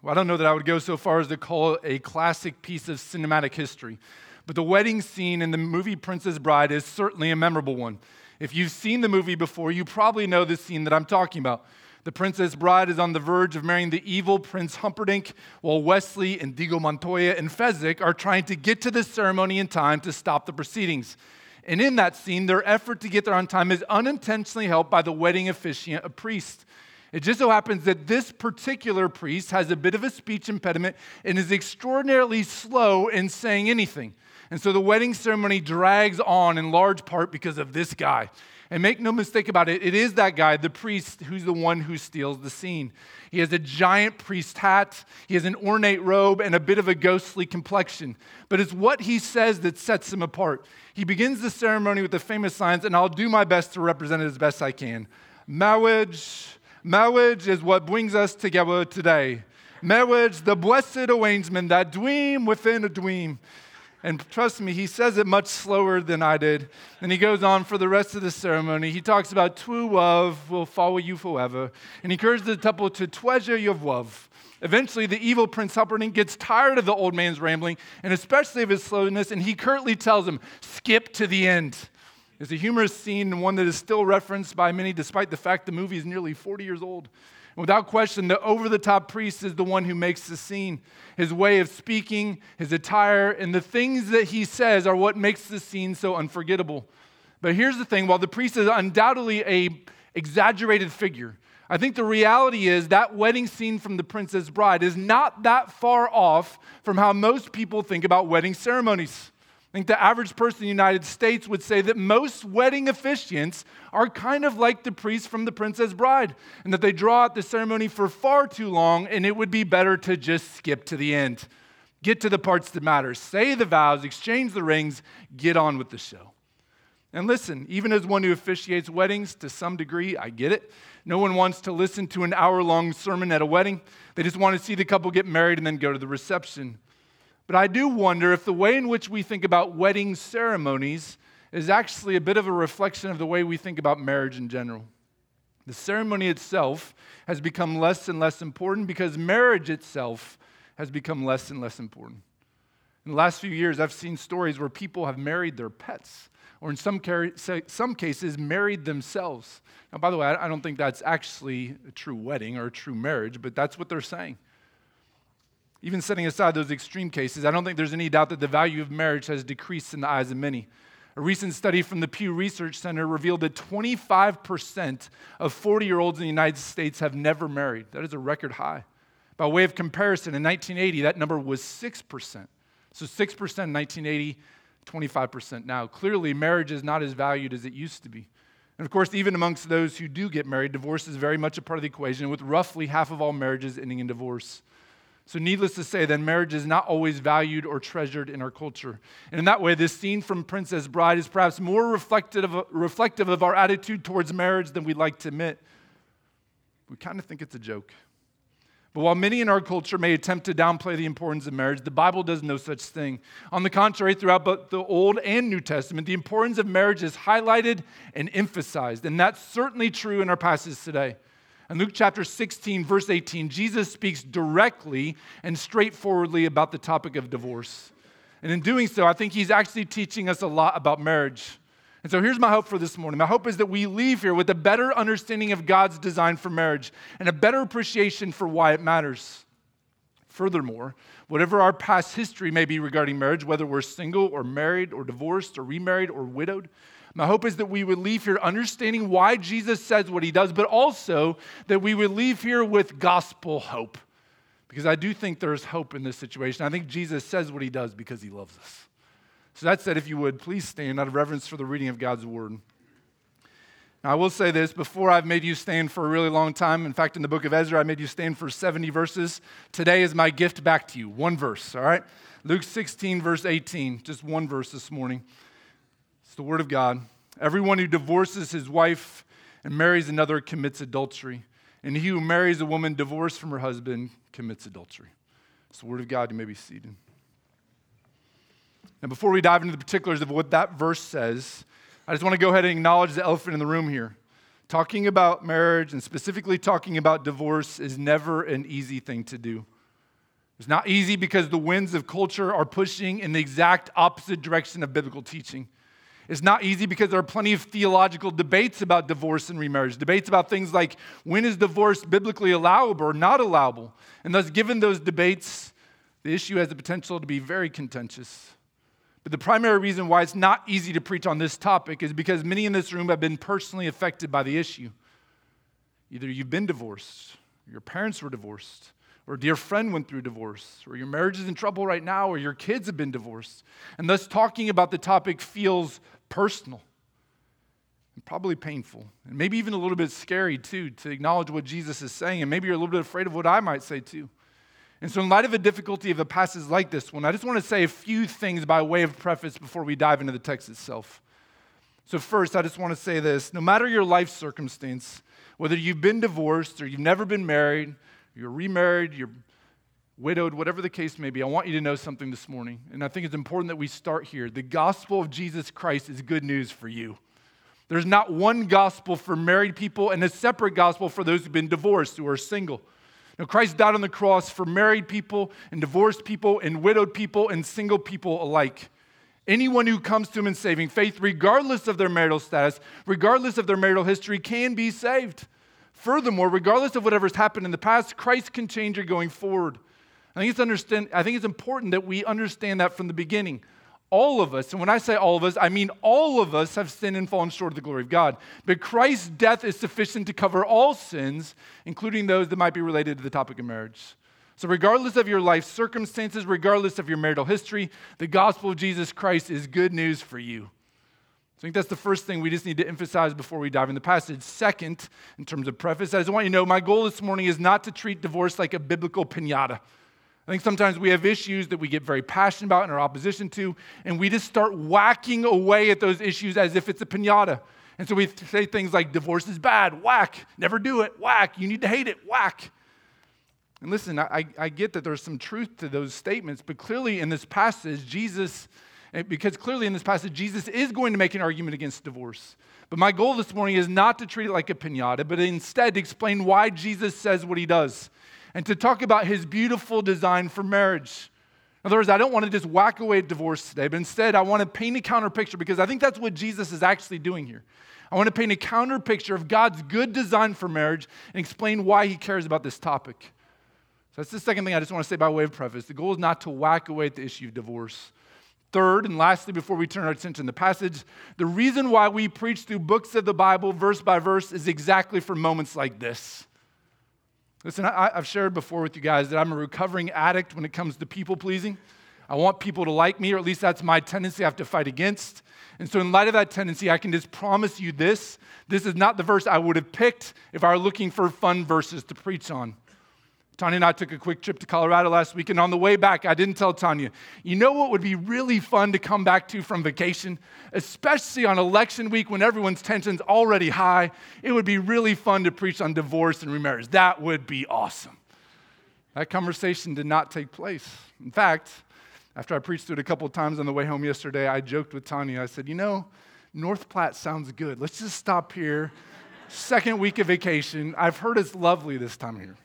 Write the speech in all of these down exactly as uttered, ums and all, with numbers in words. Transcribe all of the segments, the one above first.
Well, I don't know that I would go so far as to call it a classic piece of cinematic history, but the wedding scene in the movie Princess Bride is certainly a memorable one. If you've seen the movie before, you probably know the scene that I'm talking about. The Princess Bride is on the verge of marrying the evil Prince Humperdinck, while Wesley, Indigo Montoya, and Fezzik are trying to get to the ceremony in time to stop the proceedings. And in that scene, their effort to get there on time is unintentionally helped by the wedding officiant, a priest. It just so happens that this particular priest has a bit of a speech impediment and is extraordinarily slow in saying anything. And so the wedding ceremony drags on in large part because of this guy. And make no mistake about it, it is that guy, the priest, who's the one who steals the scene. He has a giant priest hat, he has an ornate robe, and a bit of a ghostly complexion. But it's what he says that sets him apart. He begins the ceremony with the famous lines, and I'll do my best to represent it as best I can. Marriage, marriage is what brings us together today. Marriage, the blessed arrangement, that dream within a dream. And trust me, he says it much slower than I did. And he goes on for the rest of the ceremony. He talks about true love will follow you forever. And he encourages the couple to treasure your love. Eventually, the evil Prince Humperdinck gets tired of the old man's rambling, and especially of his slowness, and he curtly tells him, skip to the end. It's a humorous scene and one that is still referenced by many, despite the fact the movie is nearly forty years old. Without question, the over-the-top priest is the one who makes the scene. His way of speaking, his attire, and the things that he says are what makes the scene so unforgettable. But here's the thing, while the priest is undoubtedly an exaggerated figure, I think the reality is that wedding scene from The Princess Bride is not that far off from how most people think about wedding ceremonies. I think the average person in the United States would say that most wedding officiants are kind of like the priest from The Princess Bride, and that they draw out the ceremony for far too long, and it would be better to just skip to the end. Get to the parts that matter. Say the vows, exchange the rings, get on with the show. And listen, even as one who officiates weddings, to some degree, I get it. No one wants to listen to an hour-long sermon at a wedding. They just want to see the couple get married and then go to the reception. But I do wonder if the way in which we think about wedding ceremonies is actually a bit of a reflection of the way we think about marriage in general. The ceremony itself has become less and less important because marriage itself has become less and less important. In the last few years, I've seen stories where people have married their pets, or in some, some cases, married themselves. Now, by the way, I don't think that's actually a true wedding or a true marriage, but that's what they're saying. Even setting aside those extreme cases, I don't think there's any doubt that the value of marriage has decreased in the eyes of many. A recent study from the Pew Research Center revealed that twenty-five percent of forty-year-olds in the United States have never married. That is a record high. By way of comparison, in nineteen eighty, that number was six percent. So six percent in nineteen eighty, twenty-five percent now. Clearly, marriage is not as valued as it used to be. And of course, even amongst those who do get married, divorce is very much a part of the equation, with roughly half of all marriages ending in divorce. So needless to say, then, marriage is not always valued or treasured in our culture. And in that way, this scene from Princess Bride is perhaps more reflective of, reflective of our attitude towards marriage than we'd like to admit. We kind of think it's a joke. But while many in our culture may attempt to downplay the importance of marriage, the Bible does no such thing. On the contrary, throughout both the Old and New Testament, the importance of marriage is highlighted and emphasized. And that's certainly true in our passage today. In Luke chapter sixteen, verse eighteen, Jesus speaks directly and straightforwardly about the topic of divorce. And in doing so, I think he's actually teaching us a lot about marriage. And so here's my hope for this morning. My hope is that we leave here with a better understanding of God's design for marriage and a better appreciation for why it matters. Furthermore, whatever our past history may be regarding marriage, whether we're single or married or divorced or remarried or widowed, my hope is that we would leave here understanding why Jesus says what he does, but also that we would leave here with gospel hope. Because I do think there's hope in this situation. I think Jesus says what he does because he loves us. So that said, if you would, please stand out of reverence for the reading of God's word. Now, I will say this, before I've made you stand for a really long time. In fact, in the book of Ezra, I made you stand for seventy verses. Today is my gift back to you, one verse, all right? Luke sixteen, verse eighteen, just one verse this morning. It's the word of God. Everyone who divorces his wife and marries another commits adultery. And he who marries a woman divorced from her husband commits adultery. It's the word of God. You may be seated. Now, before we dive into the particulars of what that verse says, I just want to go ahead and acknowledge the elephant in the room here. Talking about marriage and specifically talking about divorce is never an easy thing to do. It's not easy because the winds of culture are pushing in the exact opposite direction of biblical teaching. It's not easy because there are plenty of theological debates about divorce and remarriage, debates about things like when is divorce biblically allowable or not allowable. And thus, given those debates, the issue has the potential to be very contentious. But the primary reason why it's not easy to preach on this topic is because many in this room have been personally affected by the issue. Either you've been divorced, or your parents were divorced, or a dear friend went through divorce, or your marriage is in trouble right now, or your kids have been divorced. And thus talking about the topic feels personal and probably painful, and maybe even a little bit scary too, to acknowledge what Jesus is saying, and maybe you're a little bit afraid of what I might say too. And so in light of the difficulty of a passage like this one, I just want to say a few things by way of preface before we dive into the text itself. So first, I just want to say this: no matter your life circumstance, whether you've been divorced or you've never been married, you're remarried, you're widowed, whatever the case may be, I want you to know something this morning. And I think it's important that we start here. The gospel of Jesus Christ is good news for you. There's not one gospel for married people and a separate gospel for those who've been divorced, who are single. Now, Christ died on the cross for married people and divorced people and widowed people and single people alike. Anyone who comes to him in saving faith, regardless of their marital status, regardless of their marital history, can be saved. Furthermore, regardless of whatever's happened in the past, Christ can change you going forward. I think it's understand. I think it's important that we understand that from the beginning. All of us, and when I say all of us, I mean all of us have sinned and fallen short of the glory of God. But Christ's death is sufficient to cover all sins, including those that might be related to the topic of marriage. So regardless of your life circumstances, regardless of your marital history, the gospel of Jesus Christ is good news for you. So I think that's the first thing we just need to emphasize before we dive in the passage. Second, in terms of preface, I just want you to know my goal this morning is not to treat divorce like a biblical piñata. I think sometimes we have issues that we get very passionate about and are opposition to, and we just start whacking away at those issues as if it's a piñata. And so we say things like, divorce is bad, whack, never do it, whack, you need to hate it, whack. And listen, I, I get that there's some truth to those statements, but clearly in this passage, Jesus, because clearly in this passage, Jesus is going to make an argument against divorce. But my goal this morning is not to treat it like a piñata, but instead to explain why Jesus says what he does, and to talk about his beautiful design for marriage. In other words, I don't want to just whack away at divorce today, but instead I want to paint a counter picture, because I think that's what Jesus is actually doing here. I want to paint a counter picture of God's good design for marriage and explain why he cares about this topic. So that's the second thing I just want to say by way of preface. The goal is not to whack away at the issue of divorce. Third, and lastly, before we turn our attention to the passage, the reason why we preach through books of the Bible, verse by verse, is exactly for moments like this. Listen, I, I've shared before with you guys that I'm a recovering addict when it comes to people pleasing. I want people to like me, or at least that's my tendency I have to fight against. And so in light of that tendency, I can just promise you this. This is not the verse I would have picked if I were looking for fun verses to preach on. Tanya and I took a quick trip to Colorado last week, and on the way back, I didn't tell Tanya, you know what would be really fun to come back to from vacation, especially on election week when everyone's tension's already high? It would be really fun to preach on divorce and remarriage. That would be awesome. That conversation did not take place. In fact, after I preached it a couple of times on the way home yesterday, I joked with Tanya. I said, you know, North Platte sounds good. Let's just stop here. Second week of vacation. I've heard it's lovely this time of year.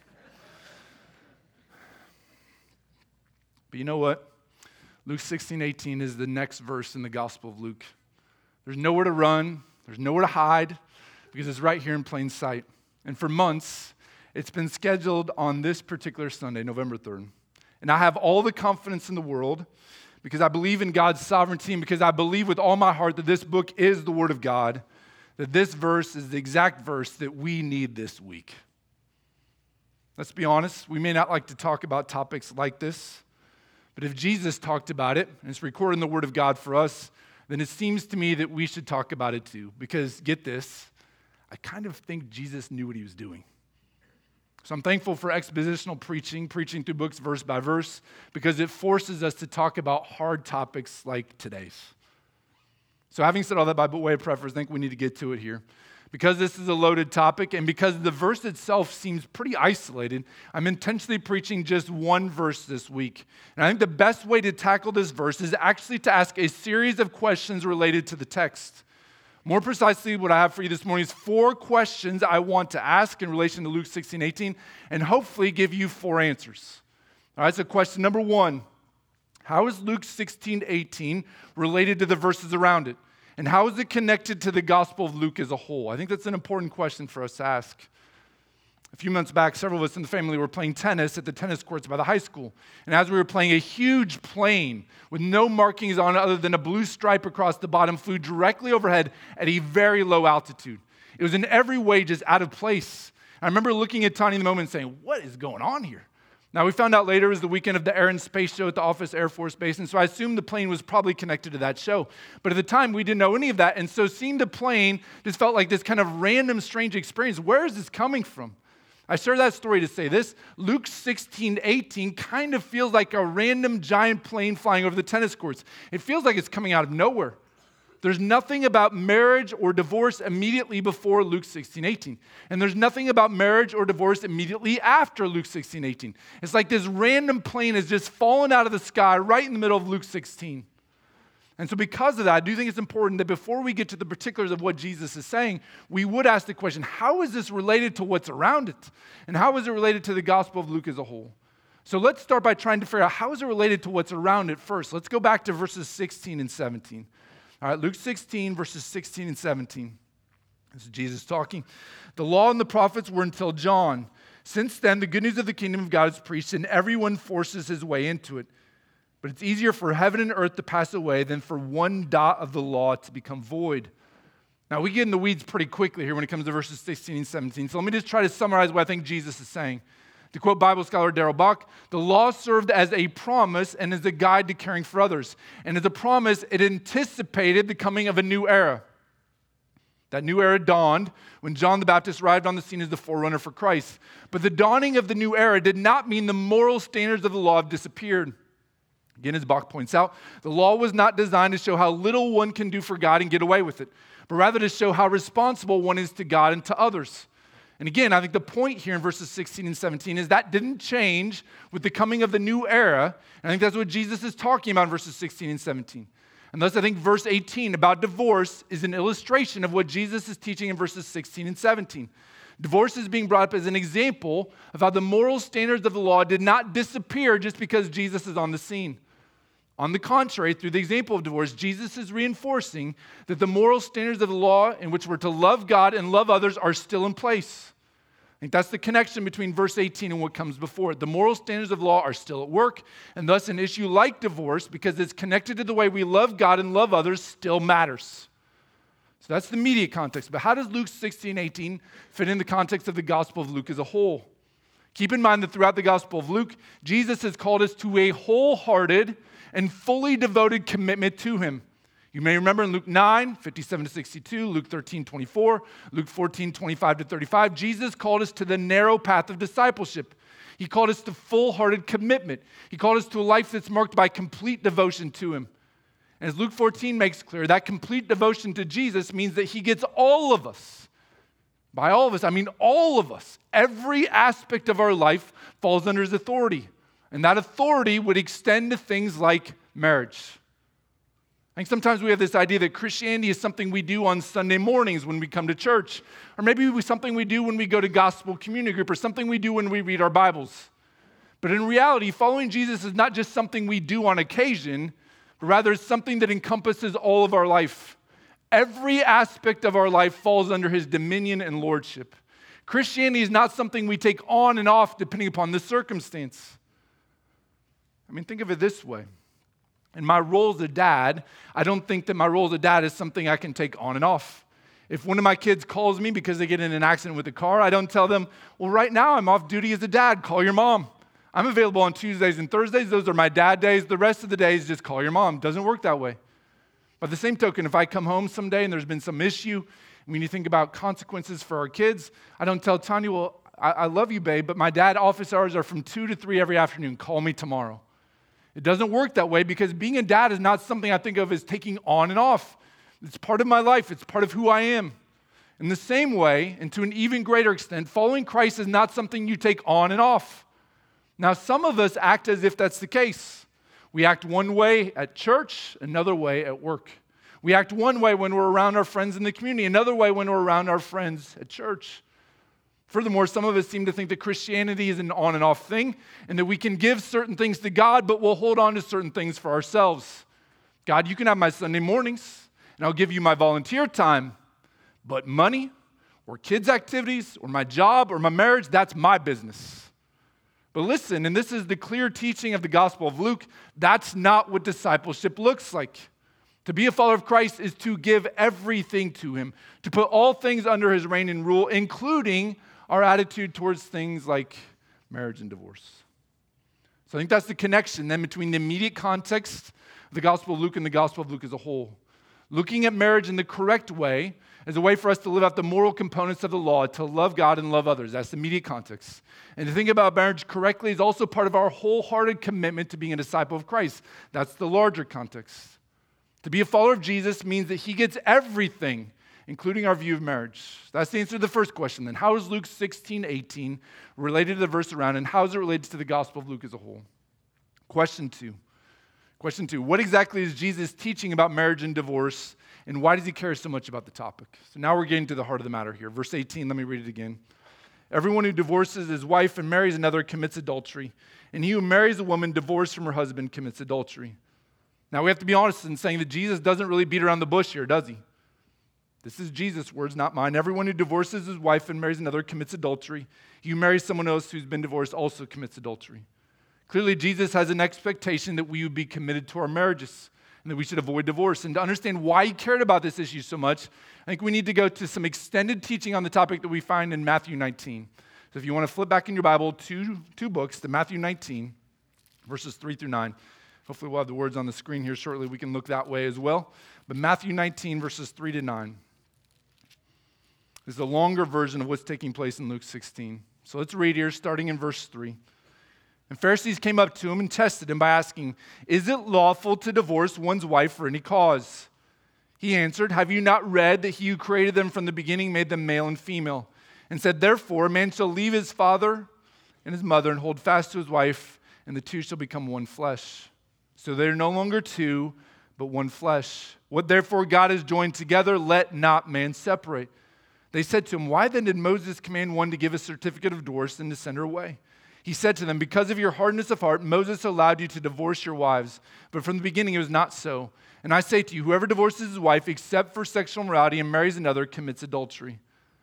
But you know what? Luke sixteen eighteen is the next verse in the Gospel of Luke. There's nowhere to run. There's nowhere to hide, because it's right here in plain sight. And for months, it's been scheduled on this particular Sunday, November third. And I have all the confidence in the world, because I believe in God's sovereignty, and because I believe with all my heart that this book is the Word of God, that this verse is the exact verse that we need this week. Let's be honest, we may not like to talk about topics like this, but if Jesus talked about it, and it's recorded in the Word of God for us, then it seems to me that we should talk about it too. Because, get this, I kind of think Jesus knew what he was doing. So I'm thankful for expositional preaching, preaching through books verse by verse, because it forces us to talk about hard topics like today's. So having said all that by way of preface, I think we need to get to it here. Because this is a loaded topic, and because the verse itself seems pretty isolated, I'm intentionally preaching just one verse this week. And I think the best way to tackle this verse is actually to ask a series of questions related to the text. More precisely, what I have for you this morning is four questions I want to ask in relation to Luke sixteen eighteen, and hopefully give you four answers. All right, so question number one, how is Luke sixteen eighteen related to the verses around it? And how is it connected to the Gospel of Luke as a whole? I think that's an important question for us to ask. A few months back, several of us in the family were playing tennis at the tennis courts by the high school. And as we were playing, a huge plane with no markings on it other than a blue stripe across the bottom flew directly overhead at a very low altitude. It was in every way just out of place. I remember looking at Tani in the moment and saying, what is going on here? Now, we found out later it was the weekend of the Air and Space Show at the Office Air Force Base, and so I assumed the plane was probably connected to that show. But at the time, we didn't know any of that, and so seeing the plane just felt like this kind of random, strange experience. Where is this coming from? I share that story to say this. Luke sixteen eighteen kind of feels like a random giant plane flying over the tennis courts. It feels like it's coming out of nowhere. There's nothing about marriage or divorce immediately before Luke sixteen eighteen. And there's nothing about marriage or divorce immediately after Luke sixteen eighteen. It's like this random plane has just fallen out of the sky right in the middle of Luke sixteen. And so because of that, I do think it's important that before we get to the particulars of what Jesus is saying, we would ask the question, how is this related to what's around it? And how is it related to the Gospel of Luke as a whole? So let's start by trying to figure out how is it related to what's around it first. Let's go back to verses sixteen and seventeen. All right, Luke sixteen, verses sixteen and seventeen. This is Jesus talking. The law and the prophets were until John. Since then, the good news of the kingdom of God is preached, and everyone forces his way into it. But it's easier for heaven and earth to pass away than for one dot of the law to become void. Now, we get in the weeds pretty quickly here when it comes to verses sixteen and seventeen. So let me just try to summarize what I think Jesus is saying. To quote Bible scholar Darrell Bach, the law served as a promise and as a guide to caring for others. And as a promise, it anticipated the coming of a new era. That new era dawned when John the Baptist arrived on the scene as the forerunner for Christ. But the dawning of the new era did not mean the moral standards of the law have disappeared. Again, as Bach points out, the law was not designed to show how little one can do for God and get away with it, but rather to show how responsible one is to God and to others. And again, I think the point here in verses sixteen and seventeen is that didn't change with the coming of the new era. And I think that's what Jesus is talking about in verses sixteen and seventeen. And thus I think verse eighteen about divorce is an illustration of what Jesus is teaching in verses sixteen and seventeen. Divorce is being brought up as an example of how the moral standards of the law did not disappear just because Jesus is on the scene. On the contrary, through the example of divorce, Jesus is reinforcing that the moral standards of the law in which we're to love God and love others are still in place. I think that's the connection between verse eighteen and what comes before it. The moral standards of law are still at work, and thus an issue like divorce, because it's connected to the way we love God and love others, still matters. So that's the immediate context. But how does Luke sixteen eighteen fit in the context of the Gospel of Luke as a whole? Keep in mind that throughout the Gospel of Luke, Jesus has called us to a wholehearted and fully devoted commitment to him. You may remember in Luke nine, fifty-seven to sixty-two, Luke thirteen, twenty-four, Luke fourteen, twenty-five to thirty-five, Jesus called us to the narrow path of discipleship. He called us to full-hearted commitment. He called us to a life that's marked by complete devotion to him. And as Luke fourteen makes clear, that complete devotion to Jesus means that he gets all of us. By all of us, I mean all of us. Every aspect of our life falls under his authority. And that authority would extend to things like marriage. I think sometimes we have this idea that Christianity is something we do on Sunday mornings when we come to church, or maybe it was something we do when we go to gospel community group, or something we do when we read our Bibles. But in reality, following Jesus is not just something we do on occasion, but rather it's something that encompasses all of our life. Every aspect of our life falls under his dominion and lordship. Christianity is not something we take on and off depending upon the circumstance. I mean, think of it this way. In my role as a dad, I don't think that my role as a dad is something I can take on and off. If one of my kids calls me because they get in an accident with a car, I don't tell them, well, right now I'm off duty as a dad, call your mom. I'm available on Tuesdays and Thursdays. Those are my dad days. The rest of the days, just call your mom. Doesn't work that way. By the same token, if I come home someday and there's been some issue, when you think about consequences for our kids, I don't tell Tanya, well, I, I love you, babe, but my dad office hours are from two to three every afternoon. Call me tomorrow. It doesn't work that way because being a dad is not something I think of as taking on and off. It's part of my life. It's part of who I am. In the same way, and to an even greater extent, following Christ is not something you take on and off. Now, some of us act as if that's the case. We act one way at church, another way at work. We act one way when we're around our friends in the community, another way when we're around our friends at church. Furthermore, some of us seem to think that Christianity is an on and off thing and that we can give certain things to God, but we'll hold on to certain things for ourselves. God, you can have my Sunday mornings and I'll give you my volunteer time, but money or kids' activities or my job or my marriage, that's my business. But listen, and this is the clear teaching of the Gospel of Luke, that's not what discipleship looks like. To be a follower of Christ is to give everything to him, to put all things under his reign and rule, including our attitude towards things like marriage and divorce. So I think that's the connection then between the immediate context of the Gospel of Luke and the Gospel of Luke as a whole. Looking at marriage in the correct way as a way for us to live out the moral components of the law, to love God and love others. That's the immediate context. And to think about marriage correctly is also part of our wholehearted commitment to being a disciple of Christ. That's the larger context. To be a follower of Jesus means that he gets everything, including our view of marriage. That's the answer to the first question then. How is Luke sixteen eighteen related to the verse around, and how is it related to the Gospel of Luke as a whole? Question two. Question two, what exactly is Jesus teaching about marriage and divorce, and why does he care so much about the topic? So now we're getting to the heart of the matter here. Verse eighteen, let me read it again. Everyone who divorces his wife and marries another commits adultery, and he who marries a woman divorced from her husband commits adultery. Now we have to be honest in saying that Jesus doesn't really beat around the bush here, does he? This is Jesus' words, not mine. Everyone who divorces his wife and marries another commits adultery. He who marries someone else who's been divorced also commits adultery. Clearly, Jesus has an expectation that we would be committed to our marriages and that we should avoid divorce. And to understand why he cared about this issue so much, I think we need to go to some extended teaching on the topic that we find in Matthew nineteen. So if you want to flip back in your Bible two, two books to Matthew nineteen, verses three through nine. Hopefully we'll have the words on the screen here shortly. We can look that way as well. But Matthew nineteen, verses three to nine. This is a longer version of what's taking place in Luke sixteen. So let's read here, starting in verse three. And Pharisees came up to him and tested him by asking, "Is it lawful to divorce one's wife for any cause?" He answered, "Have you not read that he who created them from the beginning made them male and female? And said, therefore, a man shall leave his father and his mother and hold fast to his wife, and the two shall become one flesh. So they are no longer two, but one flesh. What therefore God has joined together, let not man separate." They said to him, "Why then did Moses command one to give a certificate of divorce and to send her away?" He said to them, "Because of your hardness of heart, Moses allowed you to divorce your wives. But from the beginning it was not so. And I say to you, whoever divorces his wife except for sexual immorality and marries another commits adultery."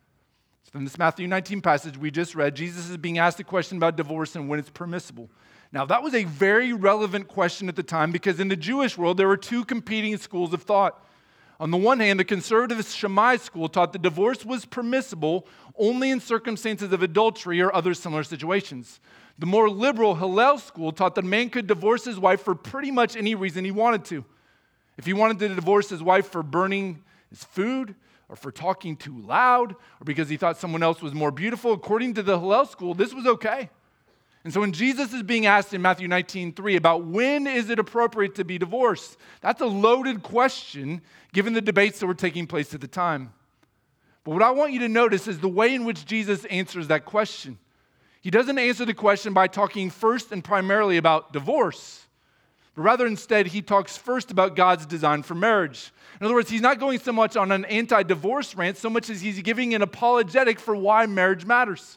So from this Matthew nineteen passage we just read, Jesus is being asked a question about divorce and when it's permissible. Now that was a very relevant question at the time because in the Jewish world there were two competing schools of thought. On the one hand, the conservative Shammai school taught that divorce was permissible only in circumstances of adultery or other similar situations. The more liberal Hillel school taught that a man could divorce his wife for pretty much any reason he wanted to. If he wanted to divorce his wife for burning his food, or for talking too loud, or because he thought someone else was more beautiful, according to the Hillel school, this was okay. And so when Jesus is being asked in Matthew nineteen three about when is it appropriate to be divorced, that's a loaded question given the debates that were taking place at the time. But what I want you to notice is the way in which Jesus answers that question. He doesn't answer the question by talking first and primarily about divorce, but rather instead he talks first about God's design for marriage. In other words, he's not going so much on an anti-divorce rant so much as he's giving an apologetic for why marriage matters.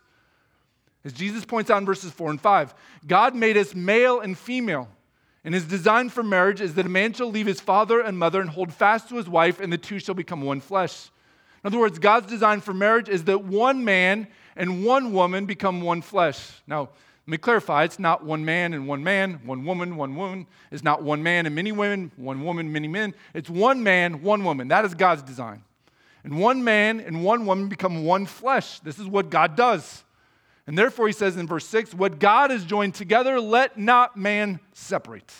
As Jesus points out in verses four and five, God made us male and female, and his design for marriage is that a man shall leave his father and mother and hold fast to his wife, and the two shall become one flesh. In other words, God's design for marriage is that one man and one woman become one flesh. Now, let me clarify, it's not one man and one man, one woman, one woman. It's not one man and many women, one woman, many men. It's one man, one woman. That is God's design. And one man and one woman become one flesh. This is what God does. And therefore, he says in verse six, what God has joined together, let not man separate.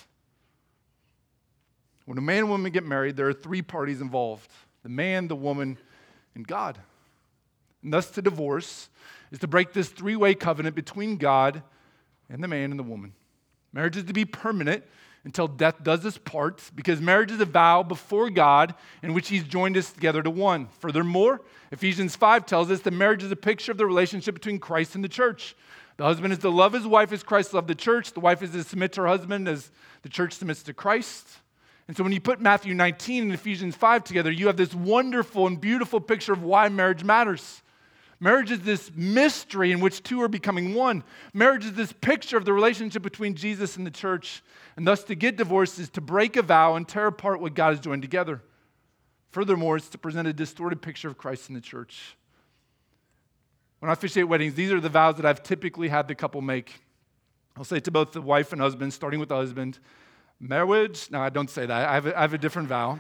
When a man and woman get married, there are three parties involved: the man, the woman, and God. And thus to divorce is to break this three-way covenant between God and the man and the woman. Marriage is to be permanent until death does us part, because marriage is a vow before God in which he's joined us together to one. Furthermore, Ephesians five tells us that marriage is a picture of the relationship between Christ and the church. The husband is to love his wife as Christ loved the church. The wife is to submit to her husband as the church submits to Christ. And so when you put Matthew nineteen and Ephesians five together, you have this wonderful and beautiful picture of why marriage matters. Marriage is this mystery in which two are becoming one. Marriage is this picture of the relationship between Jesus and the church. And thus to get divorced is to break a vow and tear apart what God has joined together. Furthermore, it's to present a distorted picture of Christ in the church. When I officiate weddings, these are the vows that I've typically had the couple make. I'll say to both the wife and husband, starting with the husband, marriage. No, I don't say that. I have a, I have a different vow.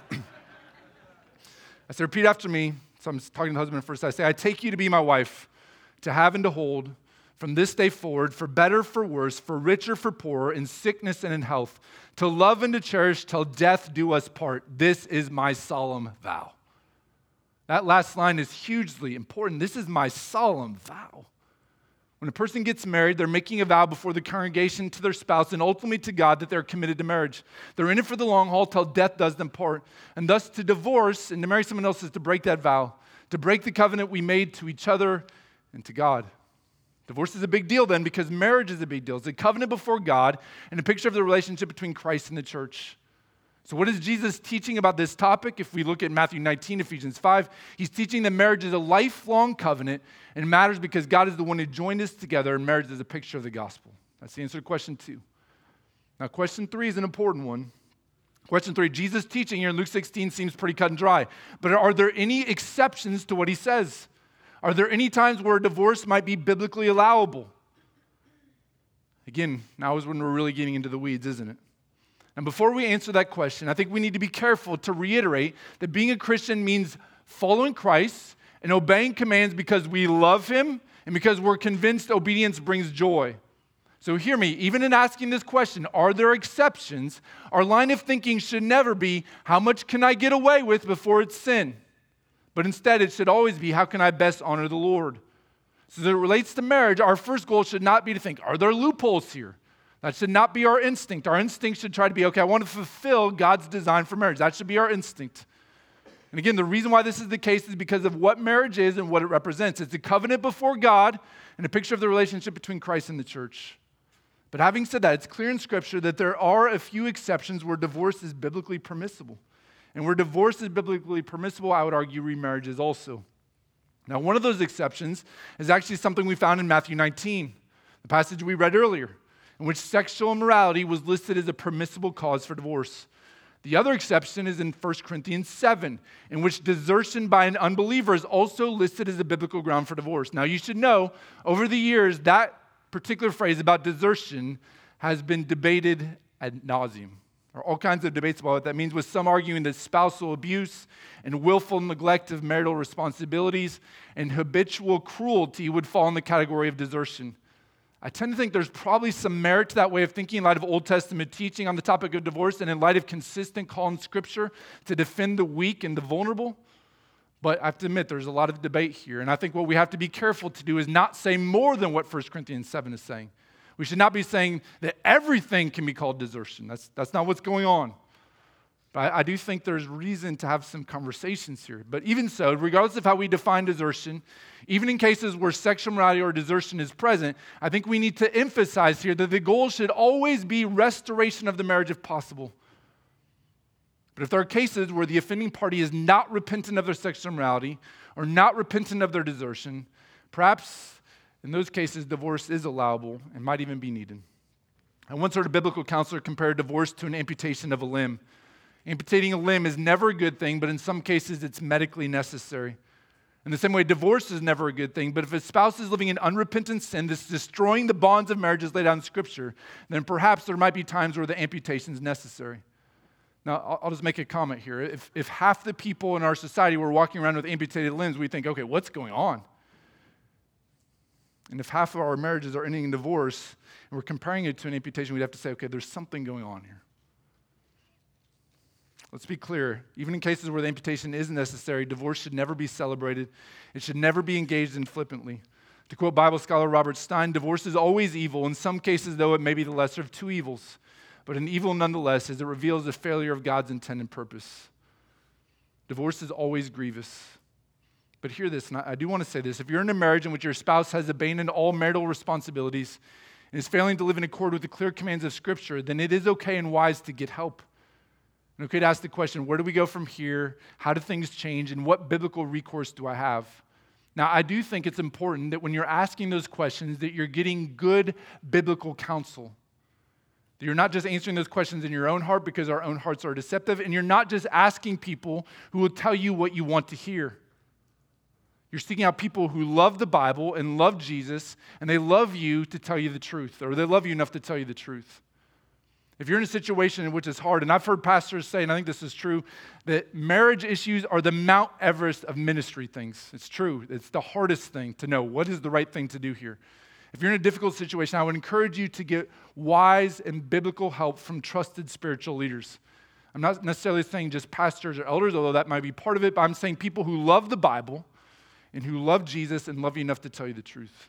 I say, repeat after me. So I'm talking to the husband first. I say, I take you to be my wife, to have and to hold from this day forward, for better, for worse, for richer, for poorer, in sickness and in health, to love and to cherish till death do us part. This is my solemn vow. That last line is hugely important. This is my solemn vow. When a person gets married, they're making a vow before the congregation to their spouse and ultimately to God that they're committed to marriage. They're in it for the long haul till death does them part. And thus to divorce and to marry someone else is to break that vow, to break the covenant we made to each other and to God. Divorce is a big deal then because marriage is a big deal. It's a covenant before God and a picture of the relationship between Christ and the church. So what is Jesus teaching about this topic? If we look at Matthew nineteen, Ephesians five, he's teaching that marriage is a lifelong covenant and it matters because God is the one who joined us together, and marriage is a picture of the gospel. That's the answer to question two. Now, question three is an important one. Question three, Jesus' teaching here in Luke sixteen seems pretty cut and dry, but are there any exceptions to what he says? Are there any times where a divorce might be biblically allowable? Again, now is when we're really getting into the weeds, isn't it? And before we answer that question, I think we need to be careful to reiterate that being a Christian means following Christ and obeying commands because we love him and because we're convinced obedience brings joy. So hear me, even in asking this question, are there exceptions? Our line of thinking should never be, how much can I get away with before it's sin? But instead, it should always be, how can I best honor the Lord? So as it relates to marriage, our first goal should not be to think, are there loopholes here? That should not be our instinct. Our instinct should try to be, okay, I want to fulfill God's design for marriage. That should be our instinct. And again, the reason why this is the case is because of what marriage is and what it represents. It's a covenant before God and a picture of the relationship between Christ and the church. But having said that, it's clear in Scripture that there are a few exceptions where divorce is biblically permissible. And where divorce is biblically permissible, I would argue remarriage is also. Now, one of those exceptions is actually something we found in Matthew nineteen, the passage we read earlier, in which sexual immorality was listed as a permissible cause for divorce. The other exception is in First Corinthians seven, in which desertion by an unbeliever is also listed as a biblical ground for divorce. Now, you should know, over the years, that particular phrase about desertion has been debated ad nauseum. There are all kinds of debates about what that means, with some arguing that spousal abuse and willful neglect of marital responsibilities and habitual cruelty would fall in the category of desertion. I tend to think there's probably some merit to that way of thinking in light of Old Testament teaching on the topic of divorce and in light of consistent call in Scripture to defend the weak and the vulnerable. But I have to admit, there's a lot of debate here. And I think what we have to be careful to do is not say more than what First Corinthians seven is saying. We should not be saying that everything can be called desertion. That's, that's not what's going on. But I, I do think there's reason to have some conversations here. But even so, regardless of how we define desertion, even in cases where sexual morality or desertion is present, I think we need to emphasize here that the goal should always be restoration of the marriage if possible. But if there are cases where the offending party is not repentant of their sexual immorality or not repentant of their desertion, perhaps in those cases divorce is allowable and might even be needed. I once heard a biblical counselor compare divorce to an amputation of a limb. Amputating a limb is never a good thing, but in some cases it's medically necessary. In the same way, divorce is never a good thing, but if a spouse is living in unrepentant sin that's destroying the bonds of marriage as laid out in Scripture, then perhaps there might be times where the amputation is necessary. Now, I'll just make a comment here. If, if half the people in our society were walking around with amputated limbs, we think, okay, what's going on? And if half of our marriages are ending in divorce, and we're comparing it to an amputation, we'd have to say, okay, there's something going on here. Let's be clear. Even in cases where the amputation is necessary, divorce should never be celebrated. It should never be engaged in flippantly. To quote Bible scholar Robert Stein, divorce is always evil. In some cases, though, it may be the lesser of two evils. But an evil nonetheless, as it reveals the failure of God's intent and purpose. Divorce is always grievous. But hear this, and I do want to say this. If you're in a marriage in which your spouse has abandoned all marital responsibilities and is failing to live in accord with the clear commands of Scripture, then it is okay and wise to get help. And okay to ask the question, where do we go from here? How do things change? And what biblical recourse do I have? Now, I do think it's important that when you're asking those questions that you're getting good biblical counsel. That you're not just answering those questions in your own heart because our own hearts are deceptive, and you're not just asking people who will tell you what you want to hear. You're seeking out people who love the Bible and love Jesus, and they love you to tell you the truth, or they love you enough to tell you the truth. If you're in a situation in which it's hard, and I've heard pastors say, and I think this is true, that marriage issues are the Mount Everest of ministry things. It's true. It's the hardest thing to know. What is the right thing to do here? If you're in a difficult situation, I would encourage you to get wise and biblical help from trusted spiritual leaders. I'm not necessarily saying just pastors or elders, although that might be part of it, but I'm saying people who love the Bible and who love Jesus and love you enough to tell you the truth.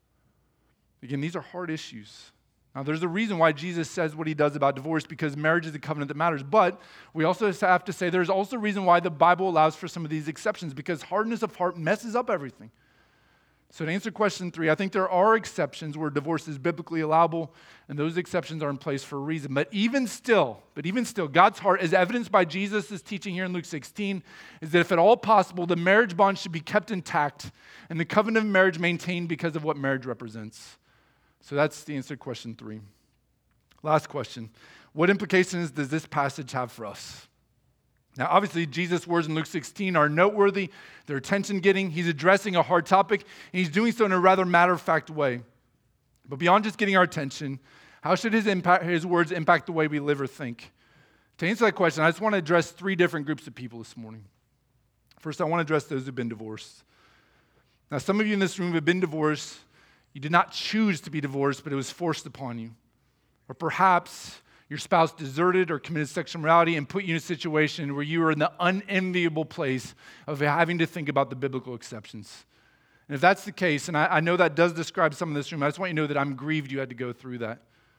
Again, these are hard issues. Now, there's a reason why Jesus says what he does about divorce, because marriage is a covenant that matters. But we also have to say there's also a reason why the Bible allows for some of these exceptions, because hardness of heart messes up everything. So to answer question three, I think there are exceptions where divorce is biblically allowable, and those exceptions are in place for a reason. But even still, but even still, God's heart, as evidenced by Jesus' teaching here in Luke sixteen, is that if at all possible, the marriage bond should be kept intact and the covenant of marriage maintained because of what marriage represents. So that's the answer to question three. Last question. What implications does this passage have for us? Now, obviously, Jesus' words in Luke sixteen are noteworthy. They're attention-getting. He's addressing a hard topic, and he's doing so in a rather matter-of-fact way. But beyond just getting our attention, how should his impact, his words impact the way we live or think? To answer that question, I just want to address three different groups of people this morning. First, I want to address those who've been divorced. Now, some of you in this room have been divorced. You did not choose to be divorced, but it was forced upon you. Or perhaps your spouse deserted or committed sexual immorality and put you in a situation where you were in the unenviable place of having to think about the biblical exceptions. And if that's the case, and I, I know that does describe some of this room, I just want you to know that I'm grieved you had to go through that.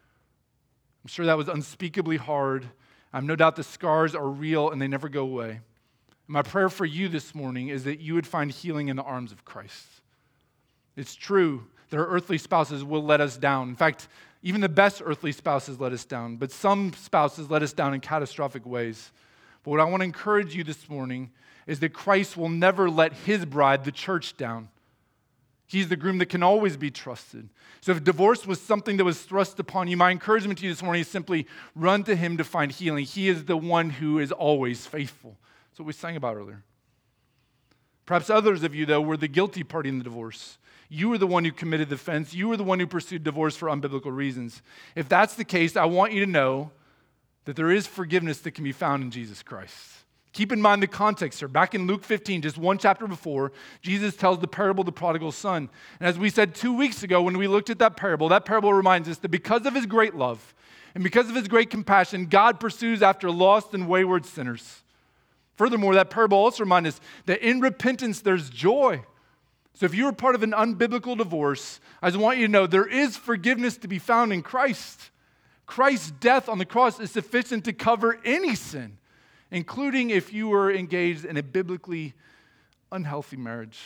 I'm sure that was unspeakably hard. I have no doubt the scars are real and they never go away. And my prayer for you this morning is that you would find healing in the arms of Christ. It's true that our earthly spouses will let us down. In fact, even the best earthly spouses let us down, but some spouses let us down in catastrophic ways. But what I want to encourage you this morning is that Christ will never let his bride, the church, down. He's the groom that can always be trusted. So if divorce was something that was thrust upon you, my encouragement to you this morning is simply run to him to find healing. He is the one who is always faithful. That's what we sang about earlier. Perhaps others of you, though, were the guilty party in the divorce. You were the one who committed the offense. You were the one who pursued divorce for unbiblical reasons. If that's the case, I want you to know that there is forgiveness that can be found in Jesus Christ. Keep in mind the context here. Back in Luke fifteen, just one chapter before, Jesus tells the parable of the prodigal son. And as we said two weeks ago when we looked at that parable, that parable reminds us that because of his great love and because of his great compassion, God pursues after lost and wayward sinners. Furthermore, that parable also reminds us that in repentance there's joy. So if you are part of an unbiblical divorce, I just want you to know there is forgiveness to be found in Christ. Christ's death on the cross is sufficient to cover any sin, including if you were engaged in a biblically unhealthy marriage.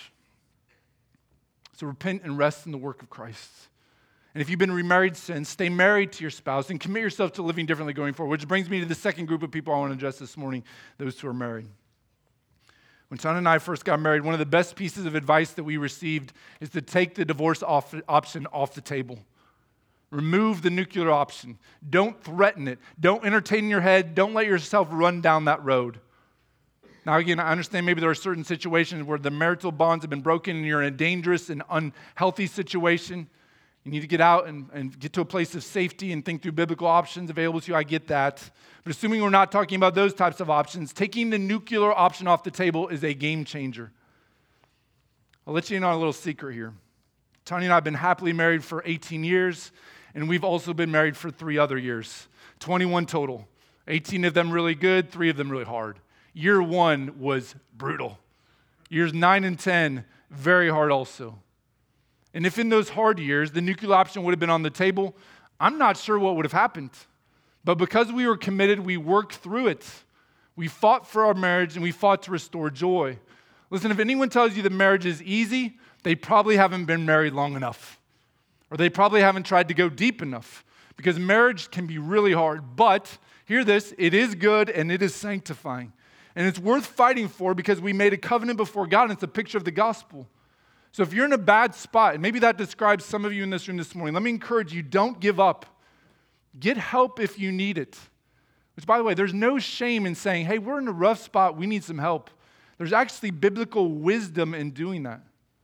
So repent and rest in the work of Christ. And if you've been remarried since, stay married to your spouse and commit yourself to living differently going forward, which brings me to the second group of people I want to address this morning, those who are married. When Sean and I first got married, one of the best pieces of advice that we received is to take the divorce off, option off the table. Remove the nuclear option. Don't threaten it. Don't entertain in your head. Don't let yourself run down that road. Now, again, I understand maybe there are certain situations where the marital bonds have been broken and you're in a dangerous and unhealthy situation. You need to get out and, and get to a place of safety and think through biblical options available to you. I get that. But assuming we're not talking about those types of options, taking the nuclear option off the table is a game changer. I'll let you in on a little secret here. Tanya and I have been happily married for eighteen years, and we've also been married for three other years, twenty-one total. eighteen of them really good, three of them really hard. Year one was brutal. Years nine and ten, very hard also. And if in those hard years, the nuclear option would have been on the table, I'm not sure what would have happened. But because we were committed, we worked through it. We fought for our marriage, and we fought to restore joy. Listen, if anyone tells you that marriage is easy, they probably haven't been married long enough. Or they probably haven't tried to go deep enough. Because marriage can be really hard. But, hear this, it is good and it is sanctifying. And it's worth fighting for because we made a covenant before God, and it's a picture of the gospel. So if you're in a bad spot, and maybe that describes some of you in this room this morning, let me encourage you, don't give up. Get help if you need it. Which, by the way, there's no shame in saying, hey, we're in a rough spot, we need some help. There's actually biblical wisdom in doing that.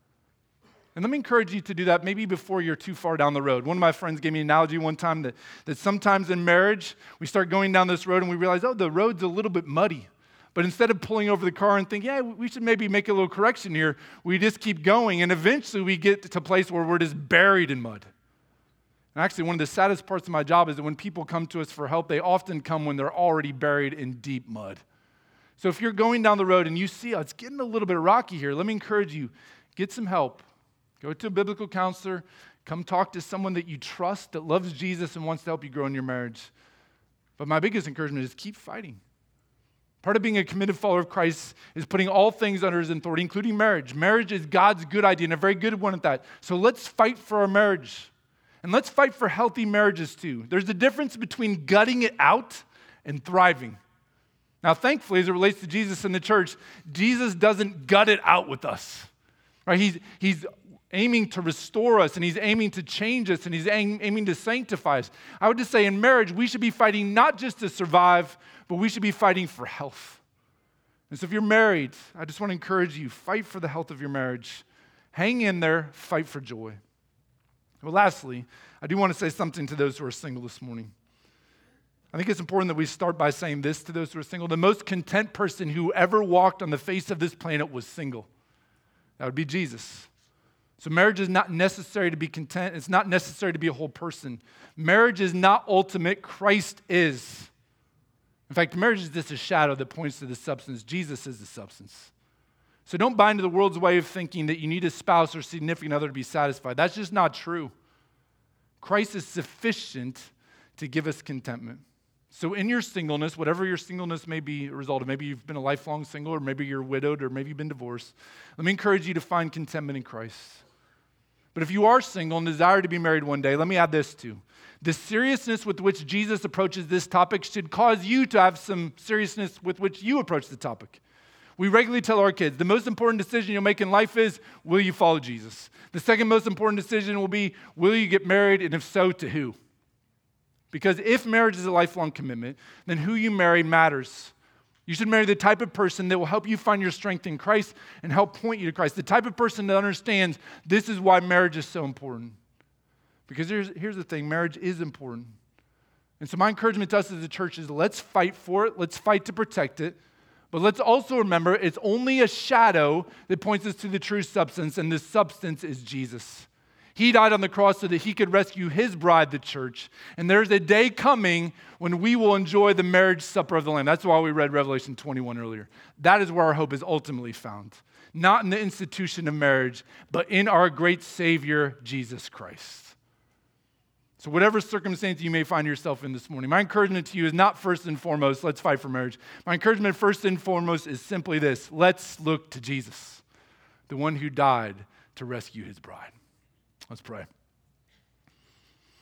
And let me encourage you to do that maybe before you're too far down the road. One of my friends gave me an analogy one time that, that sometimes in marriage, we start going down this road and we realize, oh, the road's a little bit muddy. But instead of pulling over the car and thinking, yeah, we should maybe make a little correction here, we just keep going. And eventually we get to a place where we're just buried in mud. And actually, one of the saddest parts of my job is that when people come to us for help, they often come when they're already buried in deep mud. So if you're going down the road and you see, oh, it's getting a little bit rocky here, let me encourage you, get some help. Go to a biblical counselor. Come talk to someone that you trust, that loves Jesus and wants to help you grow in your marriage. But my biggest encouragement is keep fighting. Part of being a committed follower of Christ is putting all things under his authority, including marriage. Marriage is God's good idea and a very good one at that. So let's fight for our marriage. And let's fight for healthy marriages too. There's a difference between gutting it out and thriving. Now, thankfully, as it relates to Jesus and the church, Jesus doesn't gut it out with us. Right? He's, he's aiming to restore us, and he's aiming to change us, and he's aim, aiming to sanctify us. I would just say in marriage, we should be fighting not just to survive, but we should be fighting for health. And so if you're married, I just want to encourage you, fight for the health of your marriage. Hang in there, fight for joy. Well, lastly, I do want to say something to those who are single this morning. I think it's important that we start by saying this to those who are single. The most content person who ever walked on the face of this planet was single. That would be Jesus. So marriage is not necessary to be content. It's not necessary to be a whole person. Marriage is not ultimate. Christ is. In fact, marriage is just a shadow that points to the substance. Jesus is the substance. So don't buy into the world's way of thinking that you need a spouse or significant other to be satisfied. That's just not true. Christ is sufficient to give us contentment. So in your singleness, whatever your singleness may be a result of, maybe you've been a lifelong single, or maybe you're widowed, or maybe you've been divorced, let me encourage you to find contentment in Christ. But if you are single and desire to be married one day, let me add this too. The seriousness with which Jesus approaches this topic should cause you to have some seriousness with which you approach the topic. We regularly tell our kids, the most important decision you'll make in life is, will you follow Jesus? The second most important decision will be, will you get married, and if so, to who? Because if marriage is a lifelong commitment, then who you marry matters. You should marry the type of person that will help you find your strength in Christ and help point you to Christ. The type of person that understands this is why marriage is so important. Because here's, here's the thing, marriage is important. And so my encouragement to us as a church is let's fight for it, let's fight to protect it, but let's also remember it's only a shadow that points us to the true substance, and this substance is Jesus. He died on the cross so that he could rescue his bride, the church. And there's a day coming when we will enjoy the marriage supper of the Lamb. That's why we read Revelation twenty-one earlier. That is where our hope is ultimately found. Not in the institution of marriage, but in our great Savior, Jesus Christ. So whatever circumstance you may find yourself in this morning, my encouragement to you is not first and foremost, let's fight for marriage. My encouragement first and foremost is simply this: let's look to Jesus, the one who died to rescue his bride. Let's pray.